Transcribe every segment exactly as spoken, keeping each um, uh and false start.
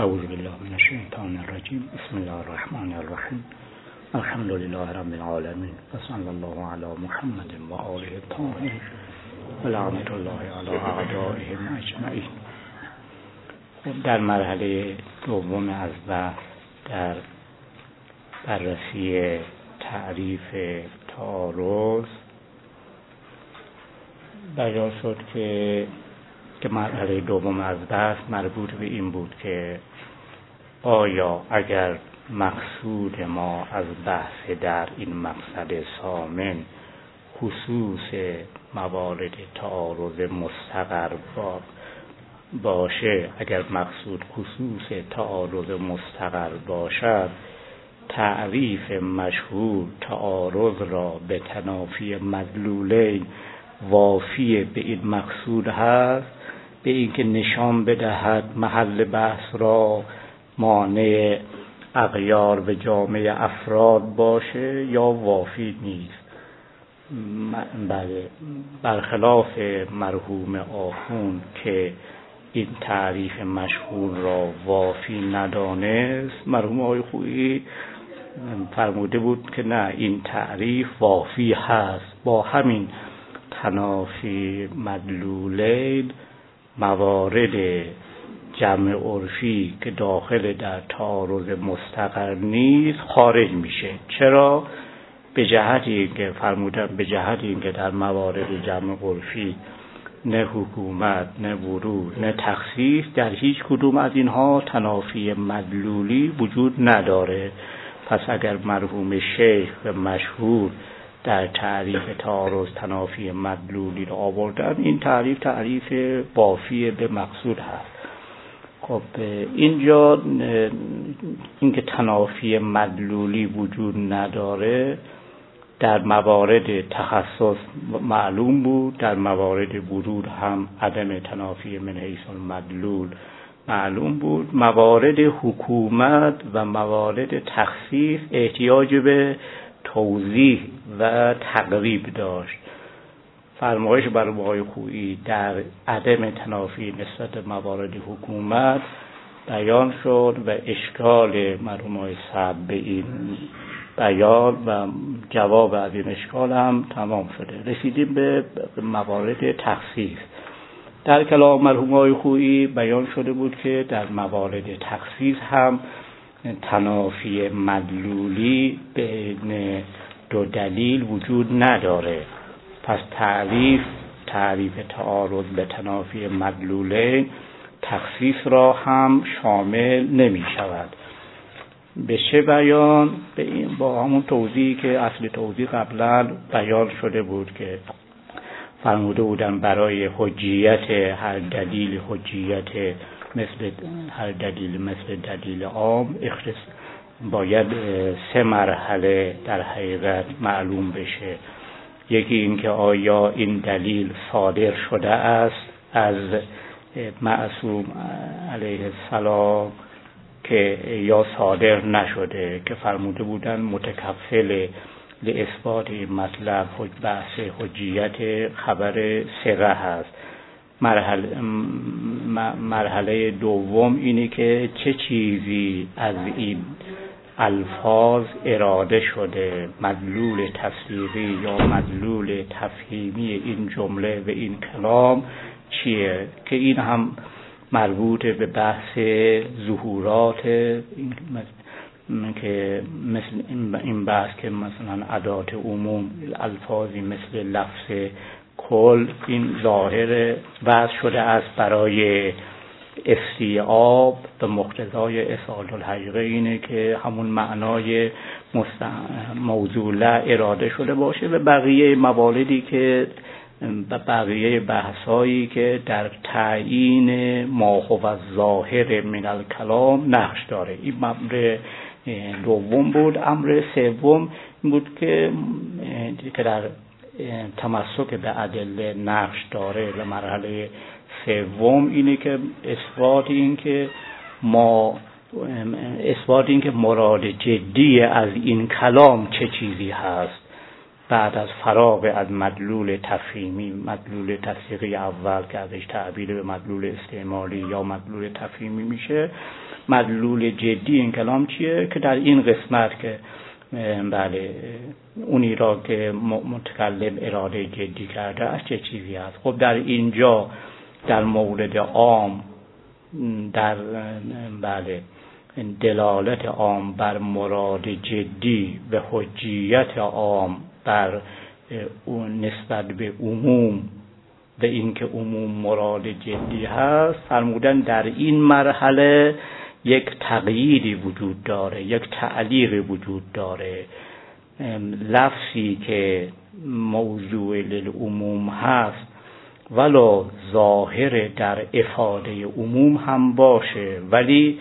اعوذ بالله من الشیطان الرجیم. بسم الله الرحمن الرحیم. الحمد لله رب العالمین و صلی الله علی محمد و آله الطاهرین و لعنت الله علی اعدائهم اجمعین. در مرحله دوم از بحث در بررسی تعریف تعارض بیان شد که که مرحله دوم از بحث مربوط به این بود که آیا اگر مقصود ما از بحث در این مقصد ثامن خصوص موارد تعارض مستقر باشه، اگر مقصود خصوص تعارض مستقر باشد، تعریف مشهور تعارض را به تنافی مدلولین وافی به این مقصود هست، به اینکه نشان بدهد محل بحث را مانع اغیار و جامعه افراد باشه یا وافی نیست؟ بله، برخلاف مرحوم آخوند که این تعریف مشهور را وافی ندانست، مرحوم آقای خویی فرموده بود که نه، این تعریف وافی هست. با همین تنافی مدلولین موارد جمع عرفی که داخل در تعارض مستقر نیست خارج میشه. چرا؟ به جهت اینکه فرمودن به جهت اینکه در موارد جمع عرفی نه حکومت، نه ورود، نه تخصیص، در هیچ کدوم از اینها تنافی مدلولی وجود نداره. پس اگر مرحوم شیخ و مشهور در تعریف تعارض تنافی مدلولی را آوردن، این تعریف تعریف وافی به مقصود هست. خب اینجا اینکه تنافی مدلولی وجود نداره در موارد تخصص معلوم بود، در موارد ورود هم عدم تنافی من حیث المدلول معلوم بود. موارد حکومت و موارد تخصیص احتیاج به توضیح و تقریب داشت. فرمایش بر آقای خویی در عدم تنافی نسبت موارد حکومت بیان شد و اشکال مرحوم آقای صاحب به این بیان و جواب از این اشکال هم تمام شده. رسیدیم به موارد تخصیص. در کلام مرحوم آقای خویی بیان شده بود که در موارد تخصیص هم تنافی مدلولی بین دو دلیل وجود نداره. پس تعریف تعریف تعارض به تنافی مدلولین تخصیص را هم شامل نمی شود. به چه بیان؟ به این با همون توضیحی که اصل توضیح قبلا بیان شده بود که فرموده بودن برای حجیت هر دلیل حجیت مثل هر دلیل مثل دلیل عام اختص باید سه مرحله در حقیقت معلوم بشه. یکی این که آیا این دلیل صادر شده است از معصوم علیه السلام که یا صادر نشده، که فرموده بودن متکفل لاثبات مطلب بحث حجیت خبر ثقه هست. مرحله مرحله دوم اینه که چه چیزی از این الفاظ اراده شده، مدلول تصدیقی یا مدلول تفهیمی این جمله و این کلام چیه، که این هم مربوط به بحث ظهورات که مثل این بحث که مثلا ادات عموم الفاظی مثل لفظ کل این ظاهر وضع شده است برای استیعاب و مقتضای اصالت الحقیقه اینه که همون معنای موضوع اراده شده باشه و بقیه مواردی که بقیه بحثایی که در تعیین ما هو ظاهر من الکلام نقش داره. این امر دوم بود. امر سوم بود که که در تمسک به ادله نقش داره و مرحله سوم اینه که اثبات این که ما اثبات این که مراد جدی از این کلام چه چیزی هست. بعد از فراغ از مدلول تفهیمی، مدلول تصدیقی اول که ازش تعبیر به مدلول استعمالی یا مدلول تفهیمی میشه، مدلول جدی این کلام چیه که در این قسمت که بله اونی را که متکلم اراده جدی کرده از چه چیزی هست. خب در اینجا در مورد عام، در بله دلالت عام بر مراد جدی و حجیت عام بر نسبت به عموم و اینکه عموم مراد جدی هست، فرمودن در این مرحله یک تغییری وجود داره، یک تعلیق وجود داره. لفظی که موضوع للعموم هست ولو ظاهر در افاده عموم هم باشه، ولی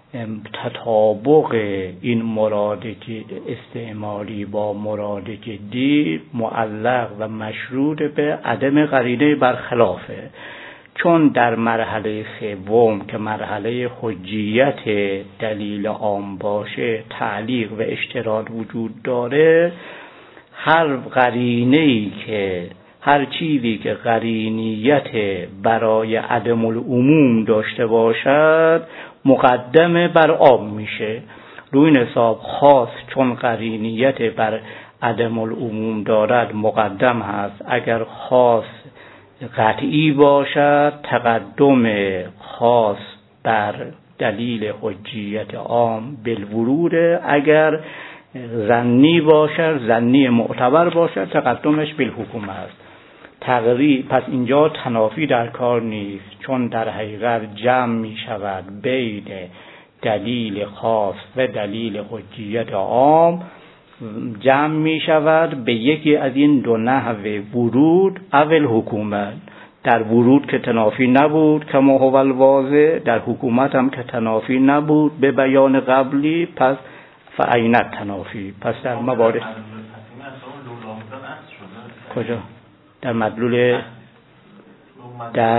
تطابق این مراد استعمالی با مراد جدی معلق و مشروط به عدم قرینه برخلافه. چون در مرحله سوم که مرحله حجیت دلیل عام باشه تعلیق و اشتراط وجود داره، هر قرینه‌ای که هر چیزی که قرینیت برای عدم العموم داشته باشد مقدم بر عام میشه. روی این حساب خاص چون قرینیت بر عدم العموم دارد مقدم هست. اگر خاص قطعی باشد تقدم خاص بر دلیل حجیت عام بالورود، اگر ظنی باشد، ظنی معتبر باشد، تقدمش بالحکومه است. تقریب پس اینجا تنافی در کار نیست، چون در حقیقت جمع می شود بین دلیل خاص و دلیل حجیت عام، جمع می شود به یکی از این دو نحو ورود اول حکومت. در ورود که تنافی نبود که ما هو الواضح، در حکومت هم که تنافی نبود به بیان قبلی، پس فعینت تنافی. پس در موارد کجا؟ در مدلول در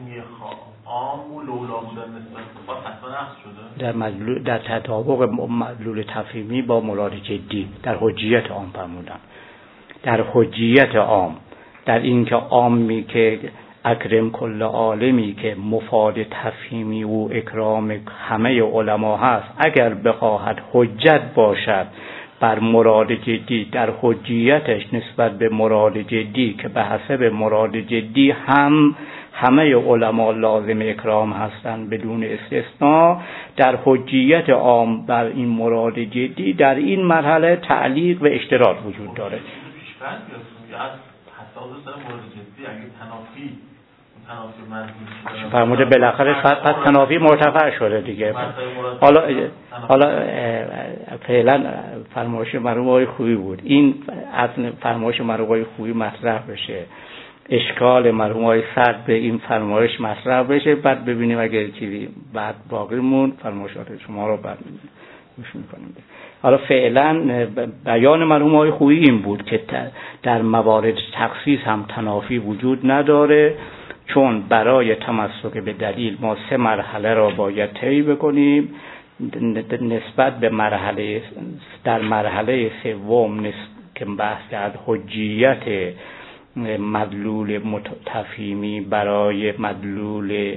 در مدلول در تطابق مدلول تفهیمی با مراد جدی در حجیت عام فرمودن. در حجیت عام، در این که عامی که اکرم کل عالمی که مفاد تفهیمی و اکرام همه علما هست، اگر بخواهد حجت باشد بر مراد جدی، در حجیتش نسبت به مراد جدی که به حسب مراد جدی هم همه علما لازم اکرام هستند بدون استثناء، در حجیت عام بر این مراد جدی در این مرحله تعلیق و اشتراط وجود داره. فرموده بالاخره پس تنافی مرتفع شده دیگه. حالا حالا فعلا فرمایش مرحوم آقای خویی بود، این اصل فرمایش مرحوم آقای خویی مطرح بشه، اشکال مرحوم آقای صدر به این فرمایش مطرح بشه، بعد ببینیم اگر چیزی بعد باقی مون فرمایشات شما رو بعد گوش میکنیم. حالا فعلا بیان مرحوم آقای خویی این بود که در موارد تخصیص هم تنافی وجود نداره، چون برای تمسک به دلیل ما سه مرحله را باید طی بکنیم. نسبت به مرحله در مرحله سوم که بحث از حجیت مدلول تفهیمی برای مدلول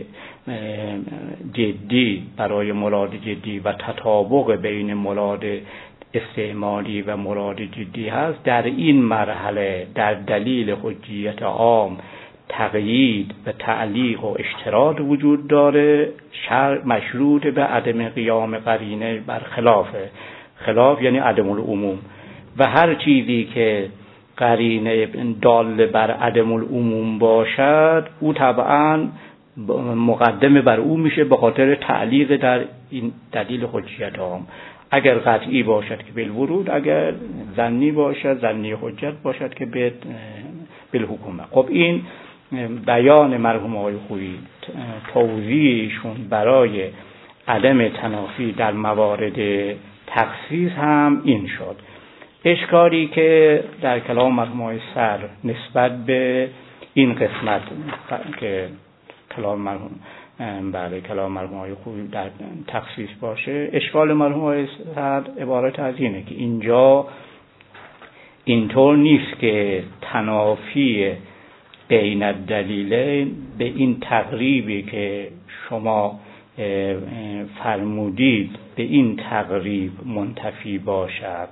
جدی، برای مراد جدی و تطابق بین مراد استعمالی و مراد جدی هست، در این مرحله در دلیل حجیت عام تقیید و تعلیق و اشتراط وجود داره، شرط مشروط به عدم قیام قرینه بر خلافه. خلاف یعنی عدم العموم، و هر چیزی که قرینه دال بر عدم العموم باشد او طبعا مقدم بر او میشه به خاطر تعلیق در این دلیل حجیت عام. اگر قطعی باشد که بالورود، اگر ظنی باشد، ظنی حجت باشد که به بالحکومه. خب این بیان مرحوم آقای خویی، توضیحشون برای عدم تنافی در موارد تخصیص هم این شد. اشکالی که در کلام مرحوم آقای سر نسبت به این قسمت که کلام مرحوم بله کلام مرحوم آقای خویی در تخصیص باشه، اشکال مرحوم آقای سر عبارت از اینه که اینجا اینطور نیست که تنافی بین الدلیلین به این تقریبی که شما فرمودید به این تقریب منتفی باشد.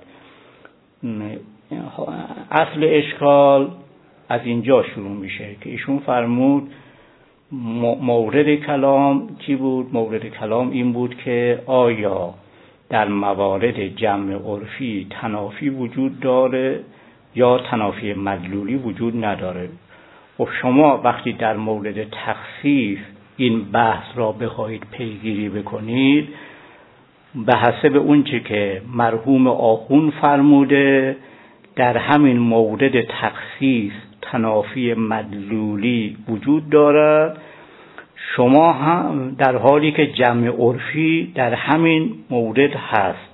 اصل اشکال از اینجا شروع میشه که ایشون فرمود مورد کلام چی بود؟ مورد کلام این بود که آیا در موارد جمع عرفی تنافی وجود داره یا تنافی مدلولی وجود نداره. و شما وقتی در مورد تخصیص این بحث را بخواهید پیگیری بکنید، به حسب اون چه که مرحوم آخوند فرموده در همین مورد تخصیص تنافی مدلولی وجود دارد، شما هم در حالی که جمع عرفی در همین مورد هست،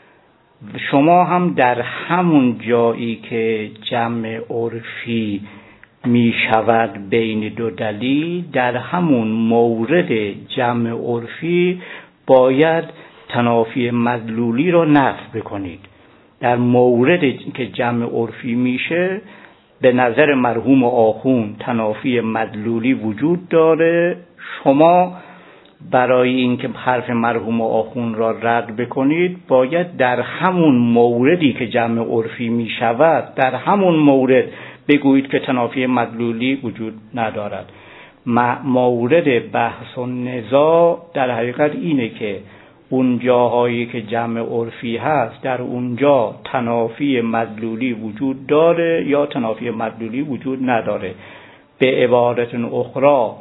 شما هم در همون جایی که جمع عرفی می شود بین دو دلیل، در همون مورد جمع عرفی باید تنافی مدلولی را نفی بکنید. در موردی که جمع عرفی میشه به نظر مرحوم آخوند تنافی مدلولی وجود داره، شما برای اینکه حرف مرحوم آخوند را رد بکنید باید در همون موردی که جمع عرفی می شود در همون مورد بگویید که تنافی مدلولی وجود ندارد. مورد بحث و نزاع در حقیقت اینه که اون جاهایی که جمع عرفی هست در اونجا تنافی مدلولی وجود داره یا تنافی مدلولی وجود نداره. به عبارت اخرى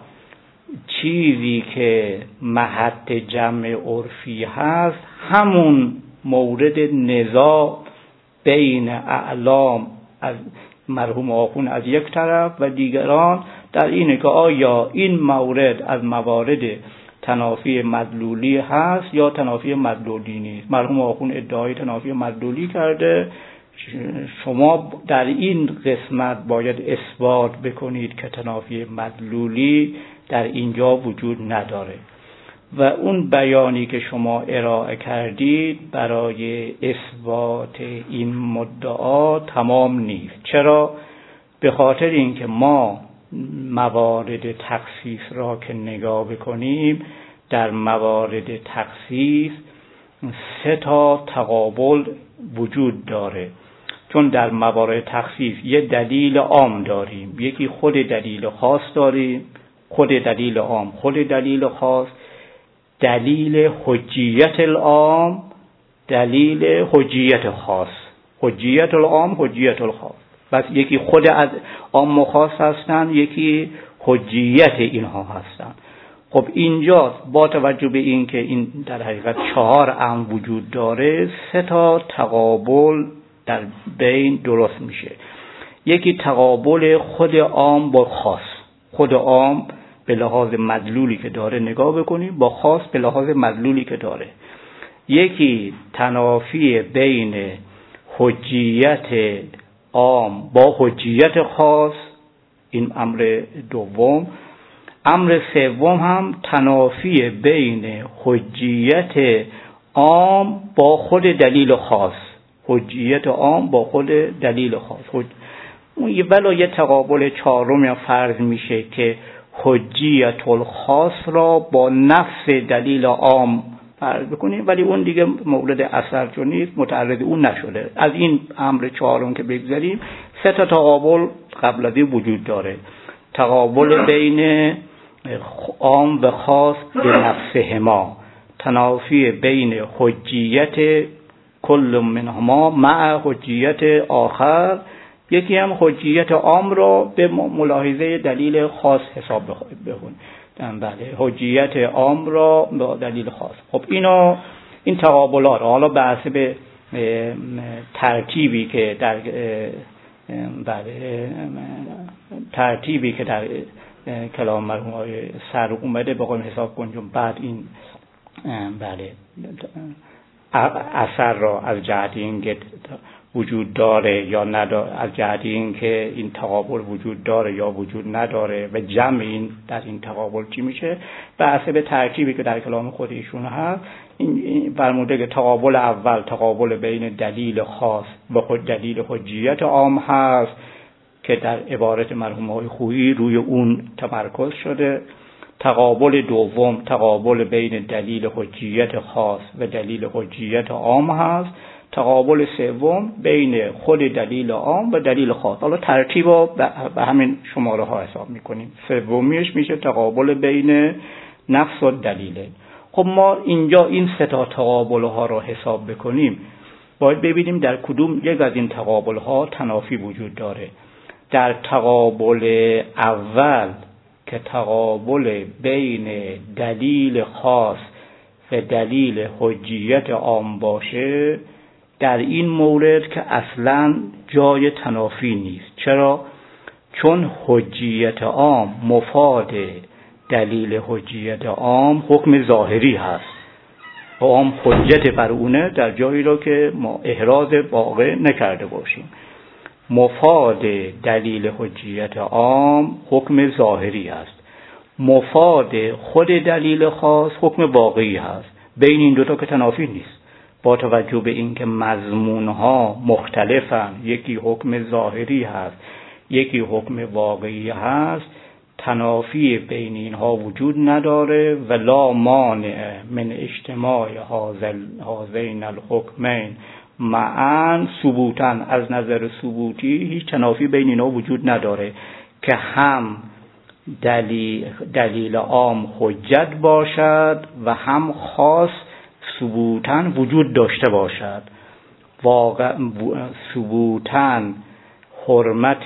چیزی که محط جمع عرفی هست همون مورد نزاع بین اعلام از مرحوم آخوند از یک طرف و دیگران در اینه که آیا این مورد از موارد تنافی مدلولی هست یا تنافی مدلولی نیست. مرحوم آخوند ادعای تنافی مدلولی کرده، شما در این قسمت باید اثبات بکنید که تنافی مدلولی در اینجا وجود نداره و اون بیانی که شما ارائه کردید برای اثبات این مدعا تمام نیست. چرا؟ به خاطر اینکه ما موارد تخصیص را که نگاه بکنیم، در موارد تخصیص سه تا تقابل وجود داره. چون در موارد تخصیص یه دلیل عام داریم، یکی خود دلیل خاص داریم، خود دلیل عام، خود دلیل خاص، دلیل حجیت العام، دلیل حجیت خاص، حجیت العام، حجیت الخاص. بس یکی خود از عام و خاص هستن، یکی حجیت اینها هستن. خب اینجا با توجه به این که این در حقیقت چهار امر وجود داره، سه تا تقابل در بین درست میشه. یکی تقابل خود عام با خاص، خود عام به لحاظ مدلولی که داره نگاه بکنیم با خاص به لحاظ مدلولی که داره. یکی تنافی بین حجیت عام با حجیت خاص، این امر دوم. امر سوم هم تنافی بین حجیت عام با خود دلیل خاص، حجیت عام با خود دلیل خاص. اون یه ولی یه تقابل چهارم فرض میشه که حجیت الخاص را با نفس دلیل عام فرض بکنیم، ولی اون دیگه مورد اثر چون نیست، متعرض اون نشده. از این امر چهارم که بگذاریم، سه تا تقابل قبل از این وجود داره. تقابل بین عام و خاص به نفسهما، تنافی بین حجیت کل منهما مع حجیت آخر، یکی هم حجیت عام را به ملاحظه دلیل خاص حساب بخون. بله، حجیت عام را به دلیل خاص. خب اینا این تقابلات حالا به حسب ترتیبی که در بله ترتیبی که در کلام مرحوم آقای سر اومده بخوایم حساب کنیم، بعد این بله اثر را از جهت اینکه وجود داره یا نداره، از جهت اینکه این تقابل وجود داره یا وجود نداره و جمع این در این تقابل چی میشه، به حسب ترتیبی که در کلام خود ایشون هست این فرموده که تقابل اول تقابل بین دلیل خاص و خود دلیل حجیت عام هست که در عبارت مرحوم آقای خویی روی اون تمرکز شده. تقابل دوم تقابل بین دلیل حجیت خاص و دلیل حجیت عام هست. تقابل سوم بین خود دلیل عام و دلیل خاص. حالا ترتیب رو به همین شماره ها حساب میکنیم. سومیش میشه تقابل بین نفس و دلیله. خب ما اینجا این سه تا تقابل ها رو حساب بکنیم، باید ببینیم در کدوم یک از این تقابل ها تنافی وجود داره. در تقابل اول که تقابل بین دلیل خاص و دلیل حجیت عام باشه، در این مورد که اصلاً جای تنافی نیست. چرا؟ چون حجیت عام مفاد دلیل حجیت عام حکم ظاهری هست. عام حجت بر اونه در جایی را که ما احراز واقع نکرده باشیم. مفاد دلیل حجیت عام حکم ظاهری هست. مفاد خود دلیل خاص حکم واقعی هست. بین این دوتا که تنافی نیست. با توجه به اینکه مضمونها مختلفن، یکی حکم ظاهری هست یکی حکم واقعی هست، تنافی بین اینها وجود نداره و لا مانع من اجتماع هذین الحکمین معاً ثبوتاً. از نظر ثبوتی هیچ تنافی بین اینها وجود نداره که هم دلیل, دلیل عام حجت باشد و هم خاص ثبوتاً وجود داشته باشد. واقع ثبوتاً حرمت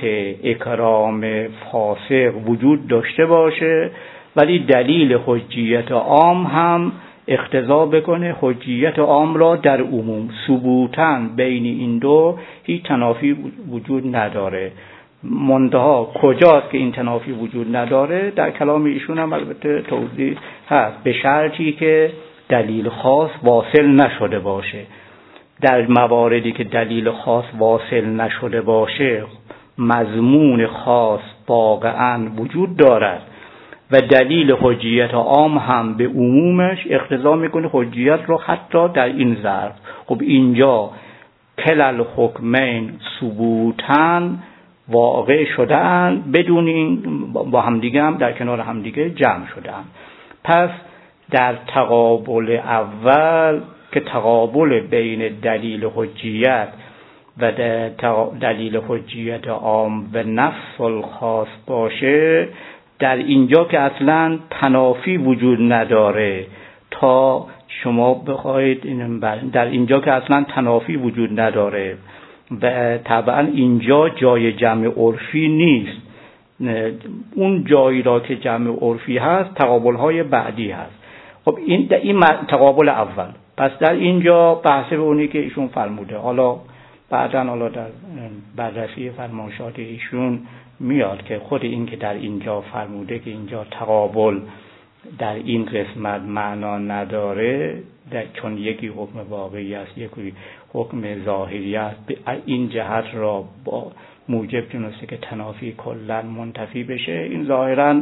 اکرام فاسق وجود داشته باشه، ولی دلیل حجیت عام هم اقتضا بکنه حجیت عام را در عموم. ثبوتاً بین این دو هیچ تنافی وجود نداره. منتها کجاست که این تنافی وجود نداره؟ در کلام ایشون هم البته توضیح هست، به شرطی که دلیل خاص واصل نشده باشه. در مواردی که دلیل خاص واصل نشده باشه، مضمون خاص واقعاً وجود دارد و دلیل حجیت عام هم به عمومش اقتضا میکنه حجیت رو حتی در این ظرف. خب اینجا کلل حکمین ثبوتاً واقع شدن، بدون این با همدیگه هم در کنار همدیگه جمع شدن. پس در تقابل اول که تقابل بین دلیل حجیت و دلیل حجیت عام و نفس الخاص باشه، در اینجا که اصلا تنافی وجود نداره. تا شما بخواید در اینجا که اصلا تنافی وجود نداره و طبعا اینجا جای جمع عرفی نیست. اون جایی را که جمع عرفی هست تقابل های بعدی هست. خب این این تقابل اول. پس در اینجا بحث به اونی که ایشون فرموده، حالا بعداً حالا در بررسی فرمایشات ایشون میاد که خود این که در اینجا فرموده که اینجا تقابل در این قسمت معنا نداره، در چون یکی حکم واقعی است یکی حکم ظاهری است، این جهت را با موجب تونسته که تنافی کلا منتفی بشه. این ظاهراً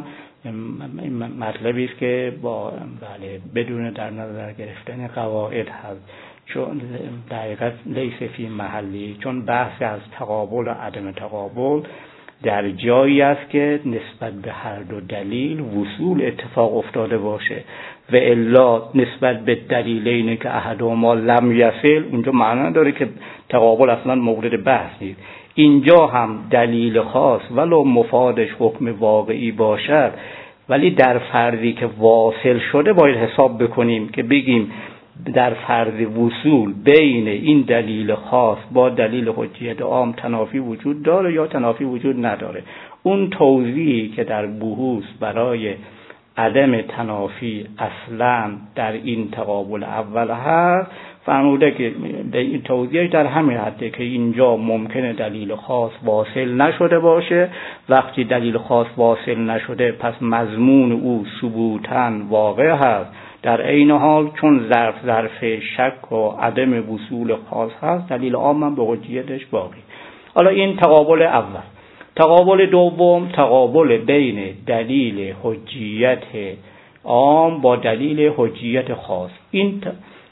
مطلبی است که با بله بدون در نظر گرفتن قواعد هست، چون دقیقاً لیس فی محلی، چون بحث از تقابل و عدم تقابل در جایی است که نسبت به هر دو دلیل وصول اتفاق افتاده باشه و الا نسبت به دلیلین که احدهما لم یصل، اونجا معنا داره که تقابل اصلا مورد بحث نیست. اینجا هم دلیل خاص ولو مفادش حکم واقعی باشد، ولی در فردی که واصل شده باید حساب بکنیم که بگیم در فرض وصول بین این دلیل خاص با دلیل حجیت عام تنافی وجود داره یا تنافی وجود نداره. اون توضیحی که در بحوث برای عدم تنافی اصلا در این تقابل اول هست فرموده که این توضیحش در همین حده که اینجا ممکنه دلیل خاص واصل نشده باشه. وقتی دلیل خاص واصل نشده پس مضمون او ثبوتاً واقع هست، در عین حال چون ظرف ظرف شک و عدم وصول خاص هست دلیل عام هم به حجیتش باقی. حالا این تقابل اول. تقابل دوم تقابل بین دلیل حجیت عام با دلیل حجیت خاص. این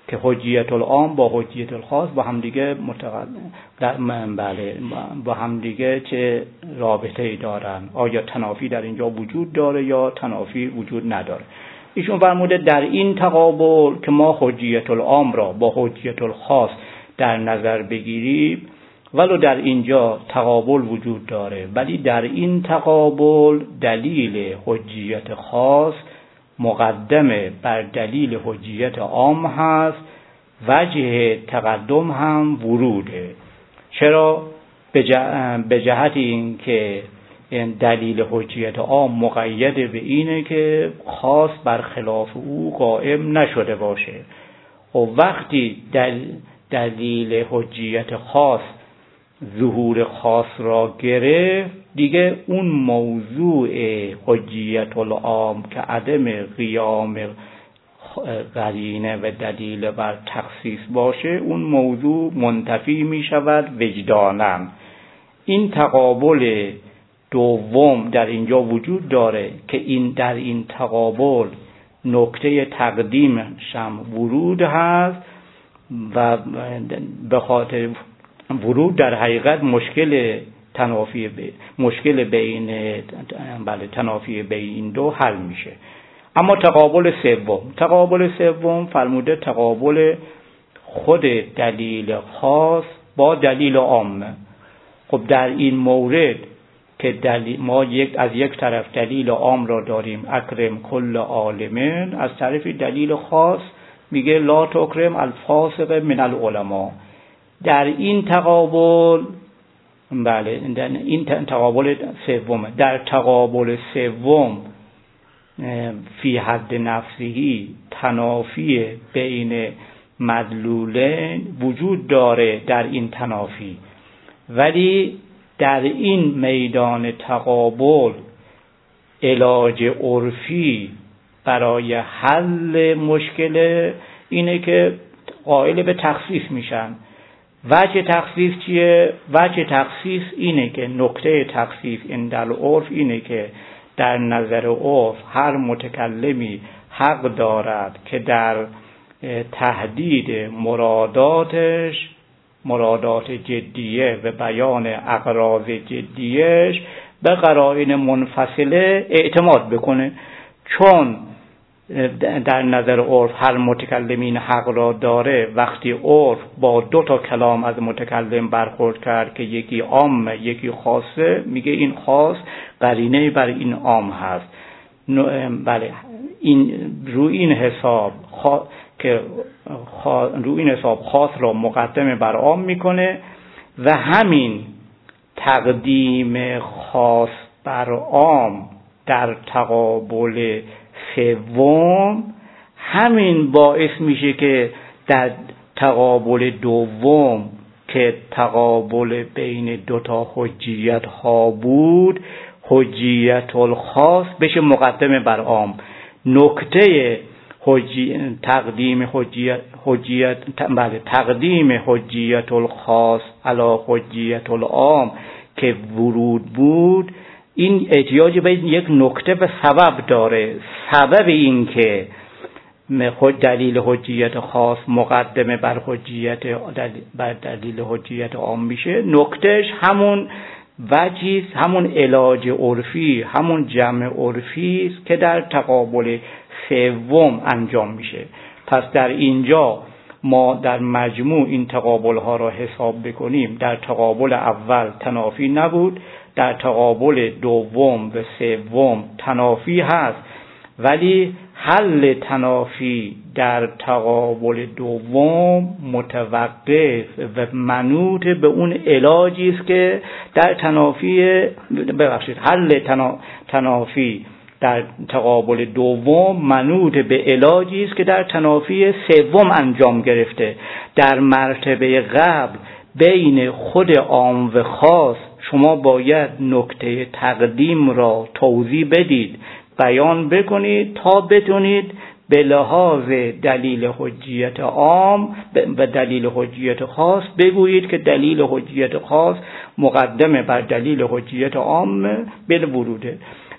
که حجیت العام با حجیت الخاص با همدیگه متقابل بله با همدیگه چه رابطه‌ای دارن، آیا تنافی در اینجا وجود داره یا تنافی وجود نداره. ایشون فرموده در این تقابل که ما حجیت العام را با حجیت الخاص در نظر بگیریم، ولو در اینجا تقابل وجود داره، ولی در این تقابل دلیل حجیت خاص مقدمه بر دلیل حجیت عام هست، وجه تقدم هم وروده. چرا؟ به جهت این که این دلیل حجیت عام مقید به اینه که خاص برخلاف او قائم نشده باشه. و وقتی دل دلیل حجیت خاص ظهور خاص را گرفت، دیگه اون موضوع حجیت العام که عدم قیام قرینه و دلیل بر تخصیص باشه، اون موضوع منتفی می شود وجداناً. این تقابل دوم در اینجا وجود داره که این در این تقابل نکته تقدیمش هم ورود هست و به خاطر ورود در حقیقت مشکل تنافی ب... مشکل بین بله تنافی بین این دو حل میشه. اما تقابل سوم تقابل سوم فرموده تقابل خود دلیل خاص با دلیل عام. خب در این مورد که دلیل ما یک از یک طرف دلیل عام را داریم، اکرم کل عالمین، از طرف دلیل خاص میگه لا تکرم الفاسق من العلماء. در این تقابل بله در این تقابل سوم در تقابل سوم فی حد نفسهی تنافی بین مدلولین وجود داره در این تنافی، ولی در این میدان تقابل علاج عرفی برای حل مشکل اینه که قائل به تخصیص میشن. وجه تخصیص چیه؟ وجه تخصیص اینه که نکته تخصیص این در عرف اینه که در نظر عرف هر متکلمی حق دارد که در تحدید مراداتش مرادات جدیه و بیان اغراض جدیش به قرائن منفصله اعتماد بکنه، چون در نظر عرف هر متکلمین حق را داره. وقتی عرف با دو تا کلام از متکلم برخورد کرد که یکی عام یکی خاصه، میگه این خاص قرینه بر این عام هست. بله این رو این حساب خا... که خا... رو این حساب خاص را مقدمه بر عام میکنه و همین تقدیم خاص بر عام در تقابل سوم همین باعث میشه که در تقابل دوم که تقابل بین دوتا حجیت ها بود، حجیت الخاص بشه مقدمه بر عام. نکته حجی... تقدیم حجیت حجیت بله تقدیم حجیت الخاص علی حجیت العام که ورود بود، این احتیاج به یک نکته و سبب داره. سبب این که دلیل حجیت خاص مقدمه بر حجیت بر دلیل حجیت عام میشه، نکتهش همون وجیز، همون علاج عرفی، همون جمع عرفی است که در تقابل سوم انجام میشه. پس در اینجا ما در مجموع این تقابل ها را حساب بکنیم، در تقابل اول تنافی نبود، در تقابل دوم و سوم تنافی هست، ولی حل تنافی در تقابل دوم متوقف و منوط به اون علاجی است که در تنافی ببخشید حل تنا... تنافی در تقابل دوم منوط به علاجی است که در تنافی سوم انجام گرفته. در مرتبه قبل بین خود عام و خاص شما باید نکته تقدیم را توضیح بدید، بیان بکنید تا بتونید به لحاظ دلیل حجیت عام و دلیل حجیت خاص بگویید که دلیل حجیت خاص مقدمه بر دلیل حجیت عام بالوروده.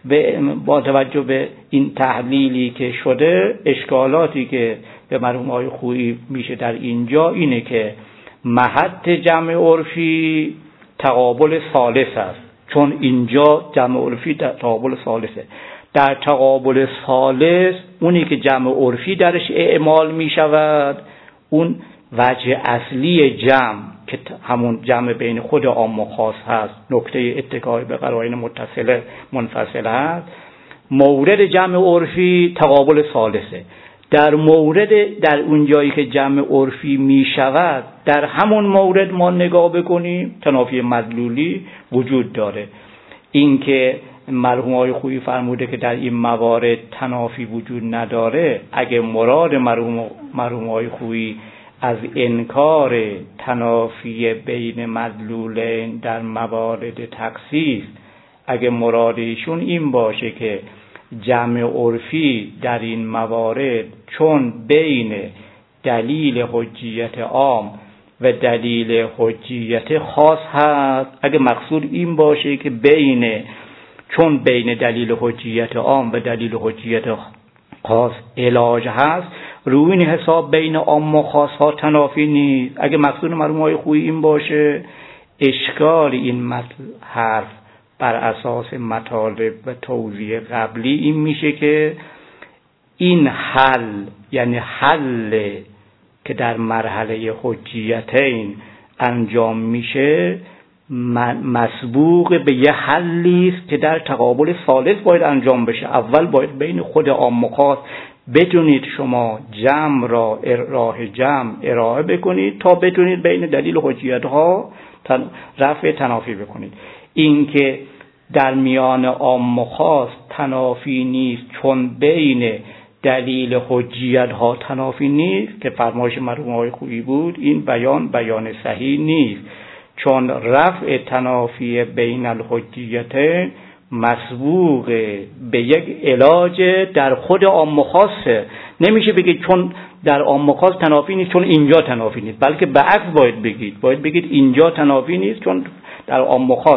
با توجه به این تحلیلی که شده، اشکالاتی که به مرحوم آقای خویی میشه در اینجا اینه که محط جمع عرفی تقابل ثالث است، چون اینجا جمع عرفی تقابل ثالثه. در تقابل ثالث اونی که جمع عرفی درش اعمال می شود، اون وجه اصلی جمع که همون جمع بین خود عام و خاص هست، نکته اتکای به قرائن متصله منفصله هست، مورد جمع عرفی تقابل ثالثه. در مورد در اون جایی که جمع عرفی می شود، در همون مورد ما نگاه بکنیم تنافی مدلولی وجود داره. این که مرحوم آقای خویی فرموده که در این موارد تنافی وجود نداره، اگه مراد مرحوم مرحوم آقای خویی از انکار تنافی بین مدلولین در موارد تخصیص، اگه مراد ایشون این باشه که جمع عرفی در این موارد چون بین دلیل حجیت عام و دلیل حجیت خاص هست، اگه مقصود این باشه که بین چون بین دلیل حجیت عام و دلیل حجیت خاص علاج هست، روی این حساب بین عام و خاص ها تنافی نیست. اگه مقصود مرحوم آقای خویی این باشه، اشکال این حرف بر اساس مطالب و توضیح قبلی این میشه که این حل، یعنی حل که در مرحله حجیتین انجام میشه، مسبوق به یه حلی است که در تقابل ثالث باید انجام بشه. اول باید بین خود عام و خاص بتونید شما جمع را راه جمع ارائه بکنید تا بتونید بین دلیل حجیت ها تن رفع تنافی بکنید. این که در میان عام و خاص تنافی نیست چون بین دلیل حجیت ها تنافی نیست، که فرمایش مرحوم آقای خویی بود، این بیان بیان صحیح نیست، چون رفع تنافی بین الحجیتین مسبوق به یک علاج در خود عام و خاصه. نمیشه بگید چون در عام و خاص تنافی نیست چون اینجا تنافی نیست، بلکه به عکس باید بگید، باید بگید اینجا تنافی نیست چون در عام و خاص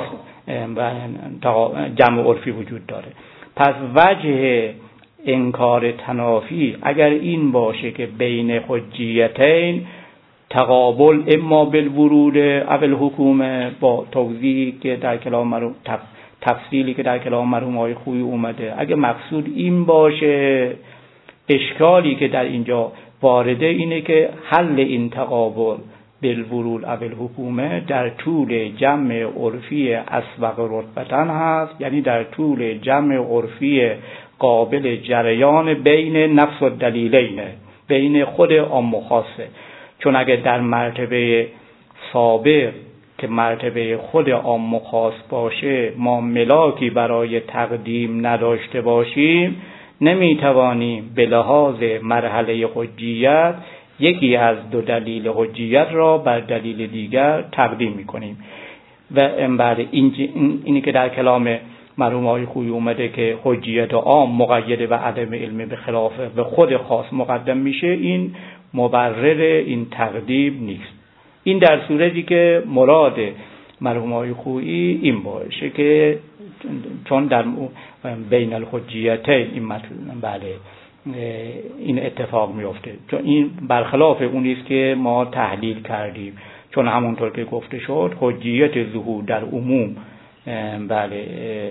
جمع عرفی وجود داره. پس وجه انکار تنافی اگر این باشه که بین حجیتین تقابل اما بالورود اول حکومه، با توضیحی که در کلام مرحوم تفصیلی که در کلام مرحوم آقای خویی اومده، اگه مقصود این باشه، اشکالی که در اینجا وارده اینه که حل این تقابل بالورود اول حکومه در طول جمع عرفی اسبق رتبتن هست، یعنی در طول جمع عرفی قابل جریان بین نفس و دلیلین، بین خود عام و خاصه. چون اگر در مرتبه سابق که مرتبه خود عام و خاص باشه ما ملاکی برای تقدیم نداشته باشیم، نمیتوانیم به لحاظ مرحله حجیت یکی از دو دلیل حجیت را بر دلیل دیگر تقدیم میکنیم. و بعد این اینی که در کلام مرحوم آقای خویی اومده که حجیت عام مقید و عدم علم به خلاف به خود خاص مقدم میشه، این مبرر این تقدیم نیست. این در صورتی که مراد مرحوم آقای خویی این باشه که چون در بین الحجیتین این مطلب بله این اتفاق میفته، چون این برخلاف اون است که ما تحلیل کردیم. چون همونطور که گفته شد حجیت ظهور در عموم، بله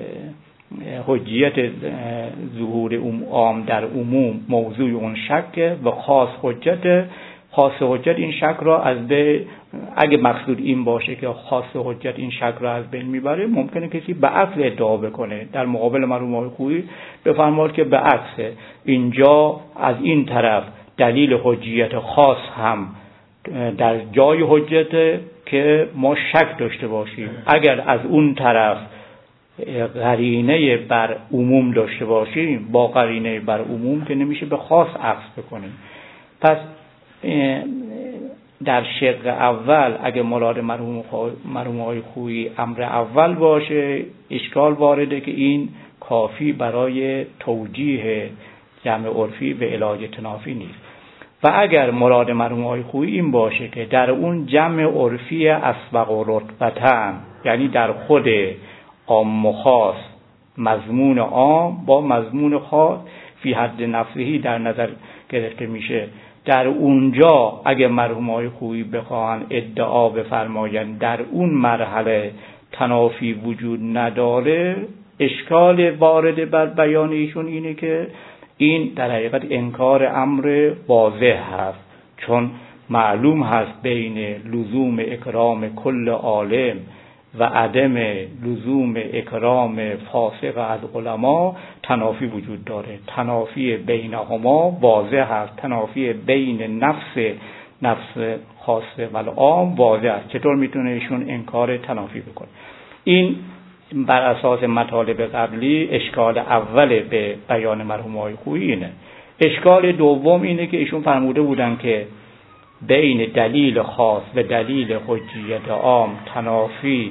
حجیت ظهور عام در عموم موضوع اون شک و خاص حجت خاص حجت این شک را از بین، اگه مقصود این باشه که خاص حجت این شک را از بین میبره، ممکنه کسی به عکس ادعا بکنه. در مقابل مرحوم آقای خویی بفرماد که به عکس اینجا از این طرف دلیل حجیت خاص هم در جای حجت که ما شک داشته باشیم، اگر از اون طرف قرینه بر عموم داشته باشیم، با قرینه بر عموم که نمیشه به خاص عکس بکنیم. پس در شق اول اگه مراد مرحوم آقای خویی امر اول باشه، اشکال وارده که این کافی برای توجیه جمع عرفی به علاج تنافی نیست. و اگر مراد مرحوم آقای خویی این باشه که در اون جمع عرفی اسبق و رتبتن، یعنی در خود عام و خاص مضمون عام با مضمون خاص فی حد نفسهی در نظر گرفته میشه. در اونجا اگه مرحوم آقای خویی بخواهن ادعا بفرمایند در اون مرحله تنافی وجود نداره، اشکال وارد بر بیان ایشون اینه که این در حقیقت انکار امر واضح هست، چون معلوم هست بین لزوم اکرام کل عالم و عدم لزوم اکرام فاسق از علما تنافی وجود داره. تنافی بینهما واضح هست، تنافی بین نفس نفس خاصه و عام واضح است. چطور میتونه ایشون انکار تنافی بکنه؟ این بر اساس مطالب قبلی اشکال اول به بیان مرحوم آقای خویی اینه. اشکال دوم اینه که ایشون فرموده بودن که بین دلیل خاص و دلیل حجیت عام تنافی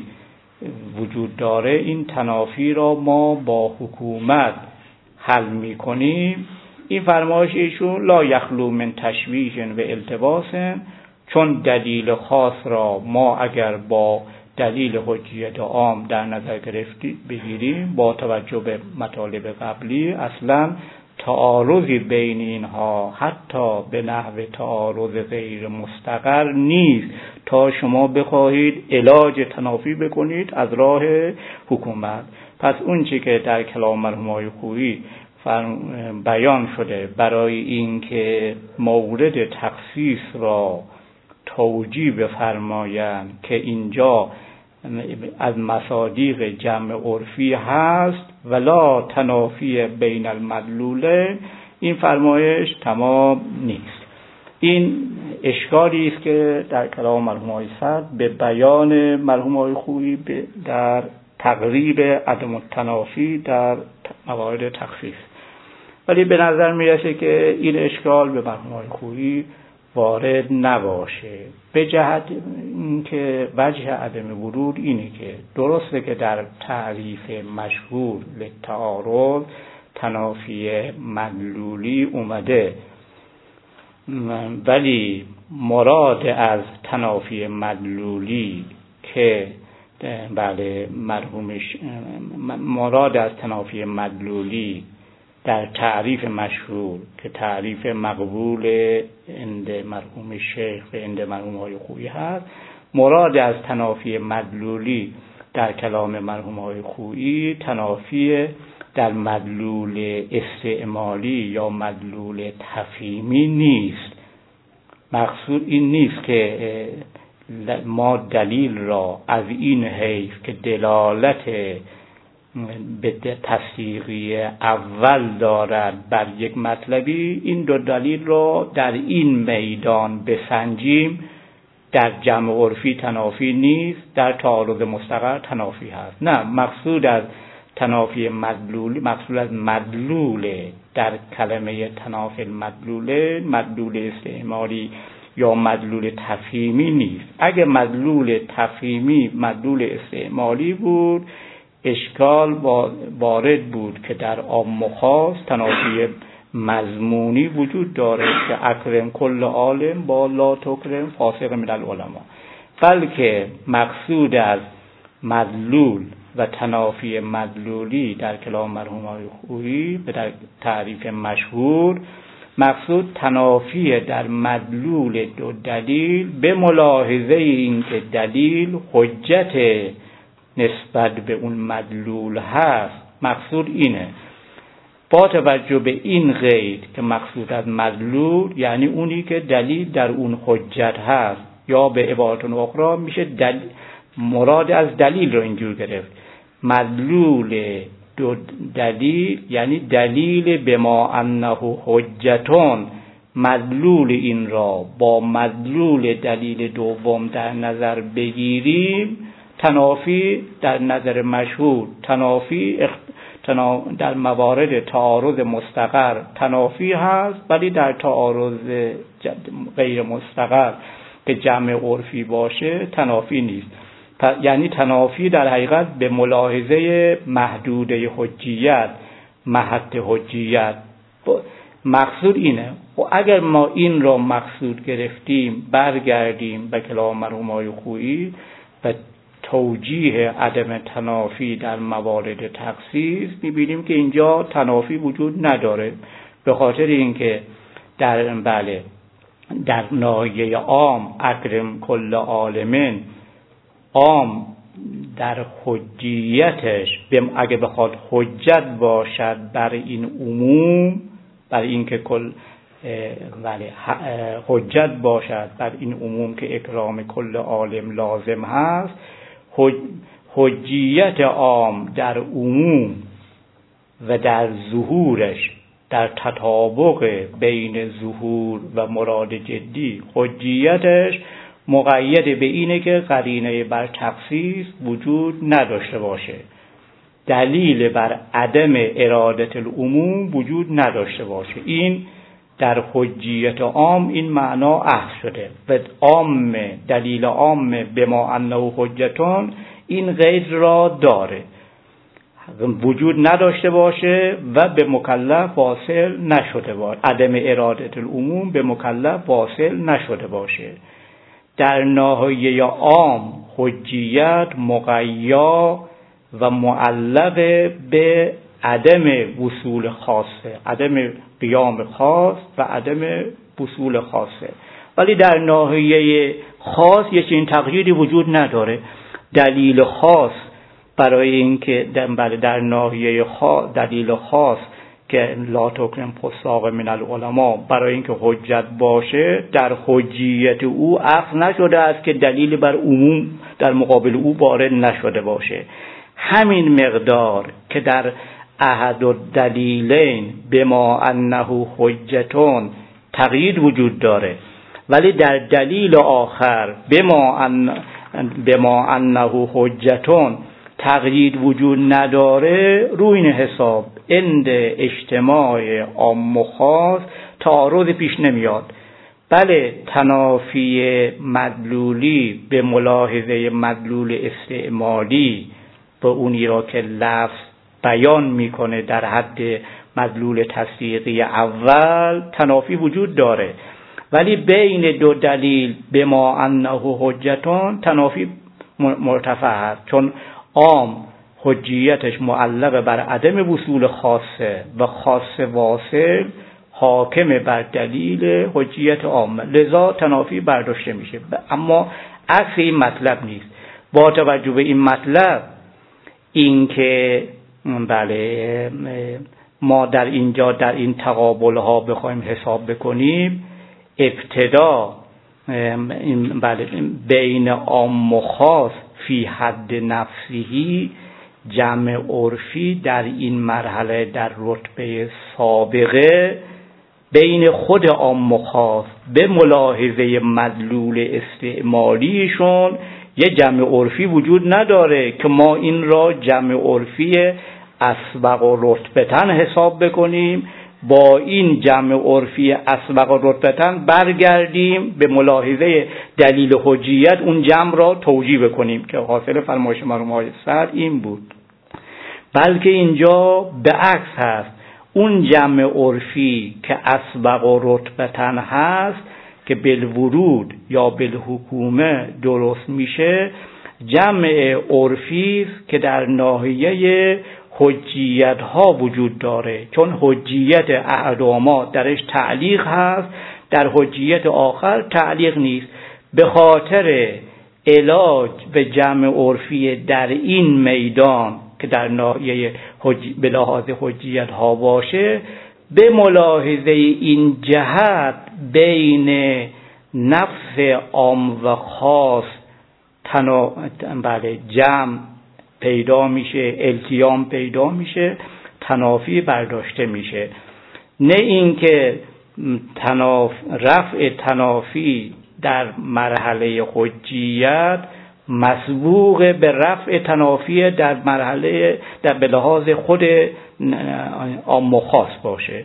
وجود داره. این تنافی را ما با حکومت حل میکنیم. این فرمایش ایشون لا یخلو من تشویش و التباس، چون دلیل خاص را ما اگر با دلیل حجیت عام در نظر گرفتی بگیریم با توجه به مطالب قبلی اصلا تعارضی بین اینها حتی به نحو تعارض غیر مستقر نیست تا شما بخواهید علاج تنافی بکنید از راه حکومت. پس اون چی که در کلام مرحوم آقای خویی بیان شده برای اینکه مورد تخصیص را توجیه بفرمایند که اینجا از مصادیق جمع عرفی هست ولا تنافی بین المدلوله، این فرمایش تمام نیست. این اشکالی است که در کلام مرحوم آقای صدر به بیان مرحوم آقای خویی در تقریب عدم التنافی در موارد تخصیص. ولی به نظر میرسه که این اشکال به مرحوم آقای خویی وارد نباشه، به جهت اینکه وجه عدم ورود اینه که درسته که در تعریف مشهور للتعارض تنافی مدلولی اومده، ولی مراد از تنافی مدلولی که بله مرحومش مراد از تنافی مدلولی در تعریف مشهور که تعریف مقبول عند مرحوم شیخ و عند مرحوم آقای خویی هست، مراد از تنافی مدلولی در کلام مرحوم آقای خویی تنافی در مدلول استعمالی یا مدلول تفهیمی نیست. مقصود این نیست که ما دلیل را از این حیث که دلالت به تصدیقی اول دارد بر یک مطلبی، این دو دلیل را در این میدان بسنجیم، در جمع عرفی تنافی نیست، در تعارض مستقر تنافی هست. نه، مقصود از تنافی مدلول، مقصود از مدلول در کلمه تنافی مدلول، مدلول استعمالی یا مدلول تفهیمی نیست. اگه مدلول تفهیمی مدلول استعمالی بود اشکال وارد بود که در عام و خاص تنافی مضمونی وجود داره که اکرم کل عالم با لا تکرم فاسق من العلماء، بلکه مقصود از مدلول و تنافی مدلولی در کلام مرحوم آقای خویی به در تعریف مشهور مقصود تنافی در مدلول دو دلیل به ملاحظه این که دلیل حجت نسبت به اون مدلول هست. مقصود اینه با توجه به این قید که مقصود از مدلول یعنی اونی که دلیل در اون حجت هست، یا به عبارت اخرى میشه دل... مراد از دلیل رو اینجور گرفت مدلول دو دلیل یعنی دلیل به ما انه حجتون، مدلول این را با مدلول دلیل دوم در نظر بگیریم تنافی در نظر مشهور تنافی اخت... تنا... در موارد تعارض مستقر تنافی هست، ولی در تعارض غیر مستقر که جمع عرفی باشه تنافی نیست. یعنی تنافی در حقیقت به ملاحظه محدوده حجیت محد حجیت مقصود اینه. و اگر ما این را مقصود گرفتیم برگردیم به کلام مرحوم آقای خویی و توجیه عدم تنافی در موارد تخصیص می‌بینیم که اینجا تنافی وجود نداره، به خاطر اینکه در بله در ناحیه عام اکرم کل عالمین، عام در حجیتش اگه بخواد حجت باشد بر این عموم، بر اینکه کل ولی حجت باشد بر این عموم که اکرام کل عالم لازم هست، حجیت عام در عموم و در ظهورش، در تطابق بین ظهور و مراد جدی، حجیتش مقید به اینه که قرینه بر تخصیص وجود نداشته باشه، دلیل بر عدم ارادت العموم وجود نداشته باشه. این در حجیت عام این معنا اخذ شده و عام، دلیل عام بما انه حجتون این قید را داره، وجود نداشته باشه و به مکلف واصل نشده باشه، عدم ارادت العموم به مکلف واصل نشده باشه. در ناحیه عام حجیت مقیا و معلق به عدم وصول خاصه، عدم قیام خاص و عدم وصول خاصه، ولی در ناحیه خاص یه چنین تغییری وجود نداره. دلیل خاص برای اینکه در, در ناحیه خاص دلیل خاص که لا تکرم فساق من العلماء برای اینکه حجت باشه، در حجیت او اخذ نشده است که دلیل بر عموم در مقابل او وارد نشده باشه. همین مقدار که در احد الدلیلین بما انه حجتون تقیید وجود داره، ولی در دلیل آخر بما ان بما انه حجتون تقیید وجود نداره، روی این حساب عند اجتماع عام و خاص تعارض پیش نمیاد. بله تنافی مدلولی به ملاحظه مدلول استعمالی به اونی را که لفظ بیان میکنه در حد مدلول تصدیقی اول تنافی وجود داره، ولی بین دو دلیل بما انه حجتون تنافی مرتفع هست، چون عام حجیتش معلق بر عدم وصول خاصه و خاص واصل حاکم بر دلیل حجیت عام، لذا تنافی برداشته میشه. اما عکس این مطلب نیست. با توجه به این مطلب، این که بله ما در اینجا در این تقابل ها بخوایم حساب بکنیم، ابتدا بله بین عام و خاص فی حد نفسهی جمع عرفی در این مرحله در رتبه سابقه بین خود عام و خاص به ملاحظه مدلول استعمالیشون یه جمع عرفی وجود نداره که ما این را جمع عرفی اسبق و رتبتن حساب بکنیم، با این جمع عرفی اسبق و رتبتن برگردیم به ملاحظه دلیل حجیت اون جمع را توجیه بکنیم که حاصل فرمایش مرحوم آقای سعد این بود. بلکه اینجا به عکس هست، اون جمع عرفی که اسبق و رتبتن هست که بالورود یا بالحکومه درست میشه، جمع عرفی که در ناحیه حجیت ها وجود داره، چون حجیت اعداما درش تعلیق هست، در حجیت آخر تعلیق نیست. به خاطر علاج به جمع عرفی در این میدان که در ناحیه حج... به لحاظ حجیت ها باشه، به ملاحظه این جهت بین نفس عام و خاص تنا... بله جمع پیدا میشه، التیام پیدا میشه، تنافی برداشته میشه. نه اینکه تناف... رفع تنافی در مرحله حجیت مسبوق به رفع تنافی در مرحله در به لحاظ خود عام و خاص باشه.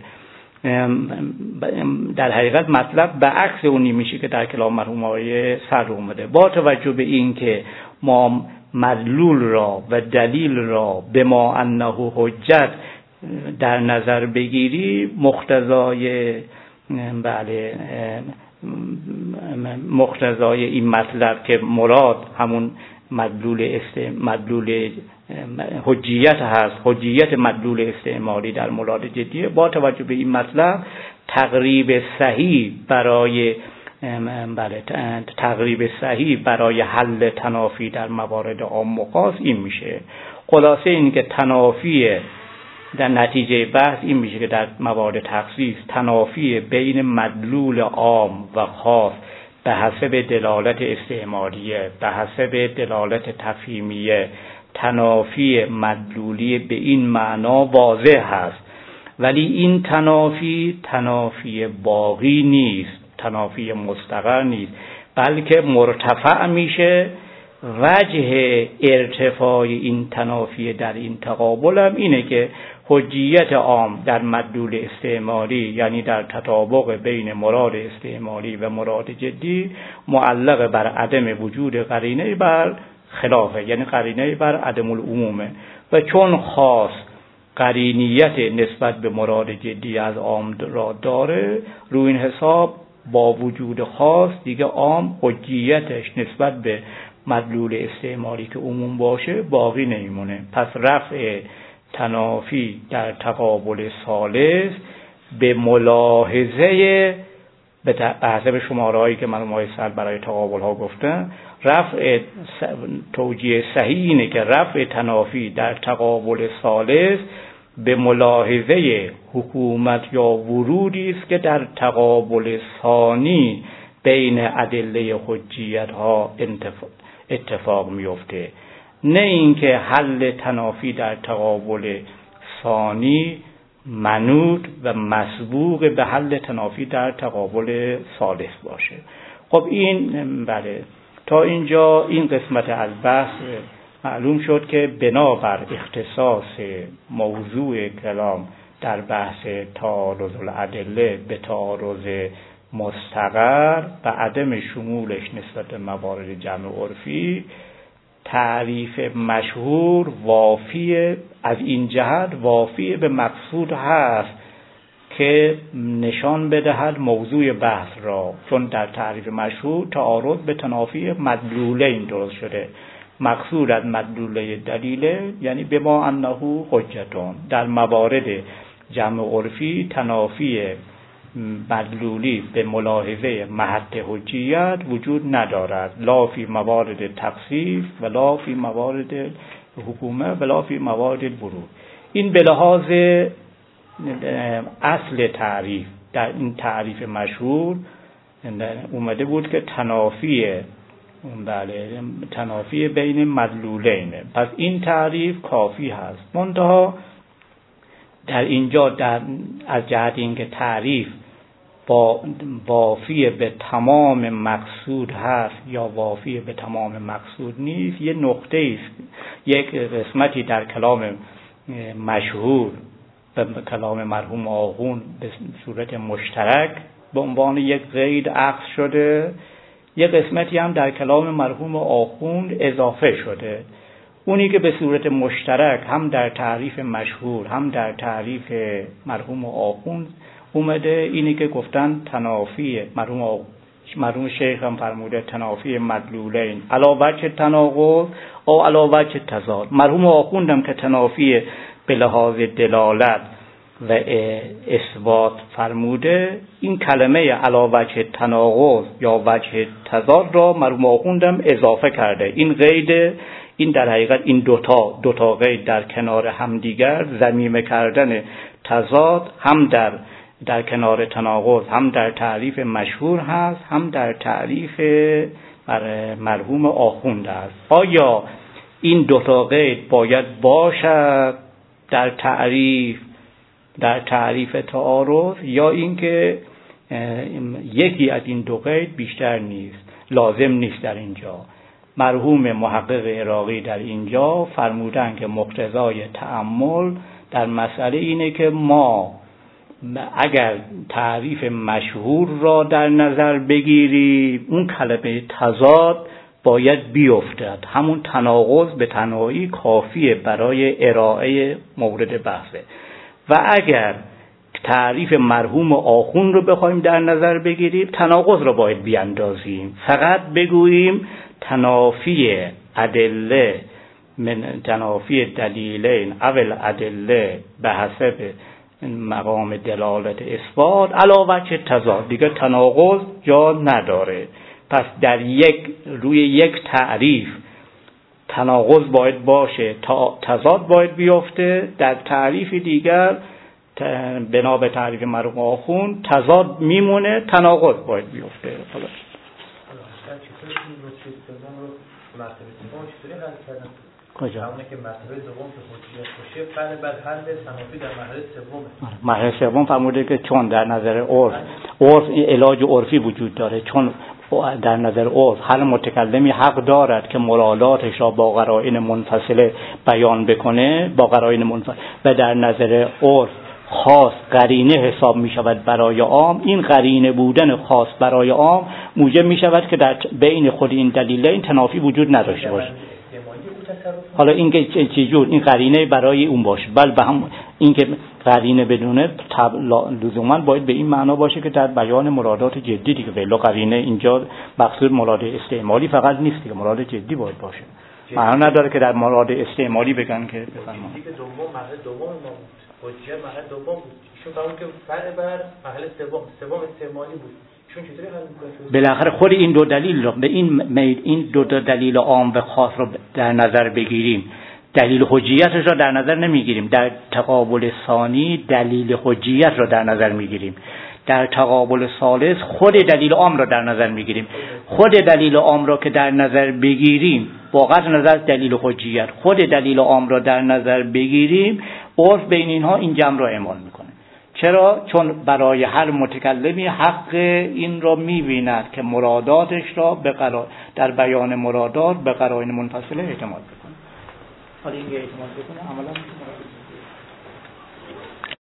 در حقیقت مطلب به عکس اونی میشه که در کلام مرحوم آقای سعد اومده. با توجه به این که ما مدلول را و دلیل را به ما انه حجت در نظر بگیری، مقتضای بله مقتضای این مطلب که مراد همون مدلول است مدلول حجیت هست، حجیت مدلول استعماری در مراد جدی، با توجه به این مطلب تقریب صحیح برای بله تقریب صحیح برای حل تنافی در موارد عام و خاص این میشه. خلاصه این که تنافی در نتیجه بحث این میشه که در موارد تخصیص تنافی بین مدلول عام و خاص به حسب دلالت استعماریه، به حسب دلالت تفهیمیه، تنافی مدلولی به این معنا واضح هست، ولی این تنافی تنافی باقی نیست، تنافی مستقر نیست، بلکه مرتفع میشه. وجه ارتفاع این تنافی در این تقابل هم اینه که حجیت عام در مدلول استعماری، یعنی در تطابق بین مراد استعماری و مراد جدی، معلق بر عدم وجود قرینه بر خلافه، یعنی قرینه بر عدم العمومه. و چون خاص قرینیت نسبت به مراد جدی از عام را داره، روی این حساب با وجود خاص دیگه عام حجیتش نسبت به مدلول استعماری که عموم باشه باقی نمیمونه. پس رفع تنافی در تقابل ثالث به ملاحظه به حسب شماره‌هایی که من مایسر برای تقابل ها گفتم، رفع توجیه صحیح اینه که رفع تنافی در تقابل ثالث به ملاحظه حکومت یا ورودی است که در تقابل ثانی بین ادله حجیت ها اتفاق میفته، نه اینکه حل تنافی در تقابل ثانی منوط و مسبوق به حل تنافی در تقابل ثالث باشه. خب این بله تا اینجا این قسمت از بحث معلوم شد که بنابر اختصاص موضوع کلام در بحث تعارض الادله به تعارض مستقر و عدم شمولش نسبت به موارد جمع عرفی، تعریف مشهور وافیه، از این جهت وافیه به مقصود هست که نشان بدهد موضوع بحث را، چون در تعریف مشهور تعارض به تنافی مدلولین درست شده. مقصود از مدلوله دلیله یعنی به ما انه حجتون. در موارد جمع عرفی تنافی مدلولی به ملاحظه محط حجیت وجود ندارد، لا فی موارد تخصیص و لا فی موارد حکومه و لا فی موارد الورود. این به لحاظ اصل تعریف در این تعریف مشهور اومده بود که تنافی بله تنافی بین مدلولین، پس این تعریف کافی هست. منتها در اینجا در از جهت اینکه تعریف با وافی به تمام مقصود هست یا وافی به تمام مقصود نیست، یه نقطه است، یک قسمتی در کلام مشهور و کلام مرحوم آخوند به صورت مشترک به عنوان یک قید عکس شده، یک قسمتی هم در کلام مرحوم آخوند اضافه شده. اونی که به صورت مشترک هم در تعریف مشهور هم در تعریف مرحوم آخوند اومده، اینی که گفتن تنافی مرحوم آخوند مرحوم شیخ هم فرموده تنافی مدلولین علاوه وجه تناقض او علاوه وجه تضاد. مرحوم آخوند هم که تنافی به لحاظ دلالت و اثبات فرموده، این کلمه علاوه وجه تناقض یا وجه تضاد را مرحوم آخوند هم اضافه کرده. این قید این در حقیقت این دوتا دوتا قید در کنار همدیگر ضمیمه کردن تضاد هم در در کنار تناقض هم در تعریف مشهور هست هم در تعریف مرحوم آخوند است. آیا این دوتا قید باید باشد در تعریف در تعریف تعارض یا اینکه یکی از این دو قید بیشتر نیست، لازم نیست در اینجا؟ مرحوم محقق عراقی در اینجا فرمودن که مقتضای تأمل در مسئله اینه که ما اگر تعریف مشهور را در نظر بگیریم اون کلمه تضاد باید بیفتد، همون تناقض به تنهایی کافیه برای ارائه مورد بحثه. و اگر تعریف مرحوم آخوند رو بخوایم در نظر بگیریم تناقض رو باید بیاندازیم، فقط بگوییم تنافی ادله من تنافی دلیلین اول ادله به حسب مقام دلالت اثبات علاوه که تضاد، دیگه تناقض جا نداره. پس در یک روی یک تعریف تناقض باید باشه، تضاد باید بیفته، در تعریف دیگر بنا به تعریف مرحوم آخوند تضاد میمونه، تناقض باید بیفته. حالا کجا؟ همونه که مرتبه دوم که حجیت باشه بله بر حل تنافی در مرحله سومه. مرحله سوم فرموده که چون در نظر عرف عرف علاج عرفی وجود داره، چون در نظر عرف هر متکلمی حق دارد که مراداتش را با قرائن منفصله بیان بکنه، با قرائن منفصله، و در نظر عرف خاص قرینه حساب می شود برای عام. این قرینه بودن خاص برای عام موجب می شود که در بین خود این دلیل این تنافی وجود نداشته باشه. حالا این که چجور این قرینه برای اون باشه، بل به هم این که قرینه بدونه لزوما باید به این معنا باشه که در بیان مرادات جدی دیگه، ولی قرینه اینجا مقصود مراد استعمالی فقط نیست که مراد جدی باید باشه. معنا نداره که در مراد استعمالی بگن که بفرمایید دیگه دوم مرحله دوم ما حجیه مرحله دوم بود، ایشون فرمود که فرع بر مرحله سوم سوم استعمالی بود. چون چطوری حل می‌کنه؟ بالاخره خود این دو دلیل رو به این این دو تا دلیل عام و خاص رو در نظر بگیریم، دلیل حجیتش رو در نظر نمیگیریم. در تقابل ثانی دلیل حجیت رو در نظر میگیریم، در تقابل ثالث خود دلیل عام رو در نظر میگیریم. خود دلیل عام رو که در نظر بگیریم با قطع نظر دلیل حجیت، خود دلیل عام رو در نظر بگیریم، عرف بین اینها این جمع رو اعمال میکنه. چرا؟ چون برای هر متکلمی حق این را می‌بیند که مراداتش را به قرار در بیان مرادات به قرائن منفصله اعتماد بکنه. حالا این اعتماد بکنه عملا